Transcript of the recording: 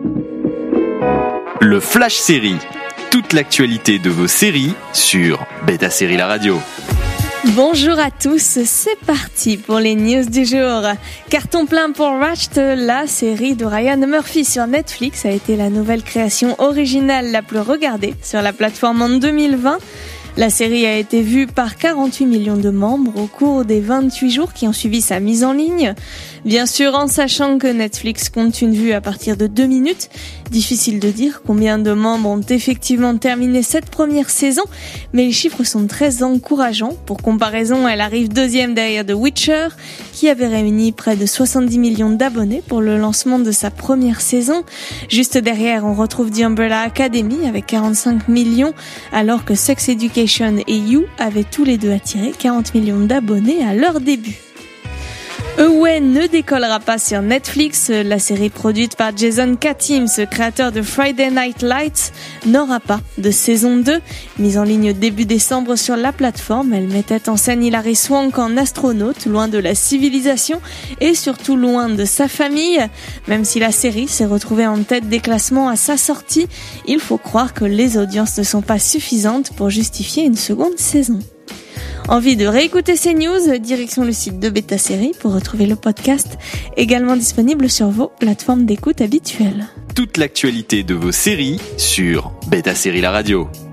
Le Flash Série. Toute l'actualité de vos séries sur Beta Série La Radio. Bonjour à tous, c'est parti pour les news du jour. Carton plein pour Ratched, la série de Ryan Murphy sur Netflix a été la nouvelle création originale la plus regardée sur la plateforme en 2020. La série a été vue par 48 millions de membres au cours des 28 jours qui ont suivi sa mise en ligne. Bien sûr, en sachant que Netflix compte une vue à partir de 2 minutes, difficile de dire combien de membres ont effectivement terminé cette première saison, mais les chiffres sont très encourageants. Pour comparaison, elle arrive deuxième derrière The Witcher, qui avait réuni près de 70 millions d'abonnés pour le lancement de sa première saison. Juste derrière, on retrouve The Umbrella Academy avec 45 millions, alors que Sex Education et You avaient tous les deux attiré 40 millions d'abonnés à leur début. Away ne décollera pas sur Netflix. La série produite par Jason Katims, créateur de Friday Night Lights, n'aura pas de saison 2. Mise en ligne début décembre sur la plateforme, elle mettait en scène Hilary Swank en astronaute, loin de la civilisation et surtout loin de sa famille. Même si la série s'est retrouvée en tête des classements à sa sortie, il faut croire que les audiences ne sont pas suffisantes pour justifier une seconde saison. Envie de réécouter ces news? Direction le site de Beta Série pour retrouver le podcast, également disponible sur vos plateformes d'écoute habituelles. Toute l'actualité de vos séries sur Beta Série La Radio.